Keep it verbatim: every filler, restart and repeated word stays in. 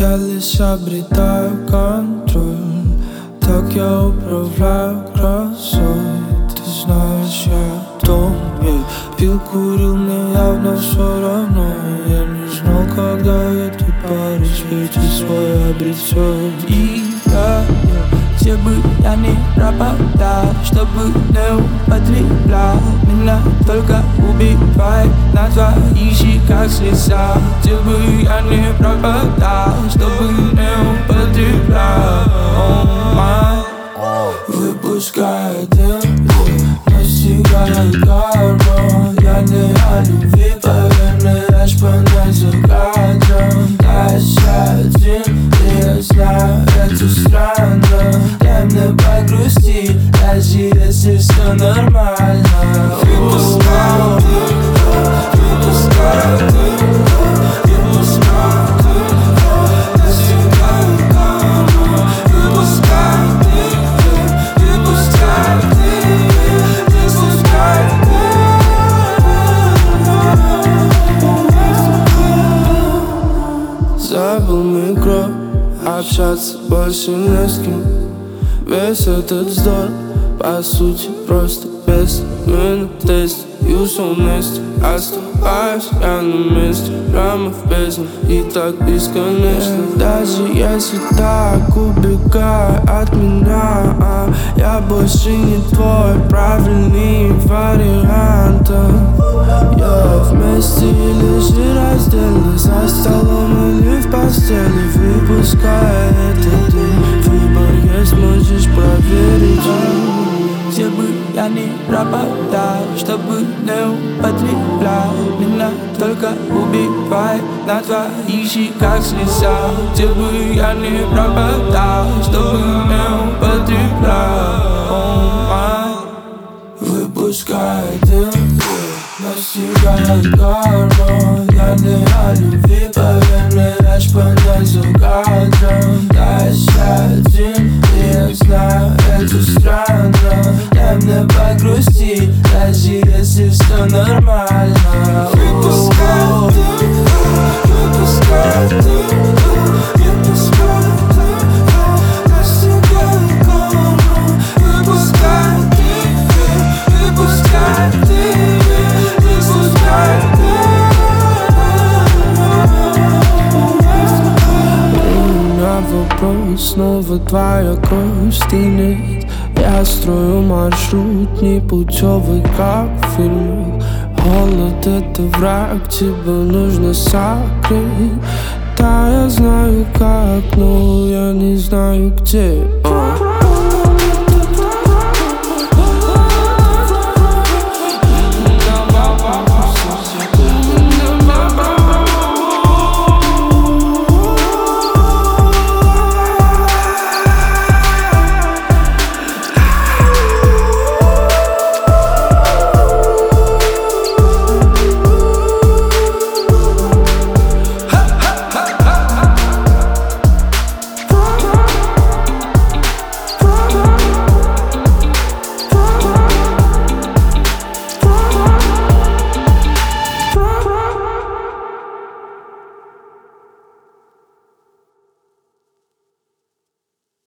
Я лишь обретаю контроль, так я управляю грозой. Ты знаешь, я в доме. Пил, курил, мне явно все равно. Я не знал, когда эту пару свете свой обретет. И я, где бы я ни пропадал, чтобы не употреблял, меня только убивает на твоих щеках слеза. Где бы я ни пропадал, чтобы не употреблял, oh my. Выпуская дым, настигает карма. Я не о любви, поверь мне, аж понять за кадром. Дальше один, и я знаю, это странно. Дай мне погрустить, даже если все нормально. Выпускай дым, выпускай дым, выпускай дым, настигает карма. Выпускай дым, выпускай дым, выпускай дым. Забыл микро, общаться больше не с кем. Весь этот вздор, по сути, просто бессмысленный тест. Юзал вместе, оставаюсь я на месте. Прямо в бездне и так бесконечно. Даже если так убегай от меня, а я больше не твой правильный вариант. Я вместе или же раздельно, за столом или в постели. Выпуская этот дым, выбор есть, можешь проверить. Где бы я ни пропадал, чтобы не употреблял, меня только убивает на твоих щеках слеза. Где бы я ни пропадал, чтобы не употреблял, oh my. Выпускай дым, настигает карма. Я не о любви, поверь мне, аж понять за кадром. Дальше один, и я знаю, это странно. Дай мне погрустить, даже если все нормально. Выпускай дым, выпускай дым, выпускай дым, настигает карма. Выпускай дым, выпускай дым, выпускай дым. У меня вопрос, снова твоя кровь стынет. Я строю маршрут непутевый, как в фильмах. Холод — это враг, тебя нужно согреть. Да, я знаю как, но я не знаю где. uh.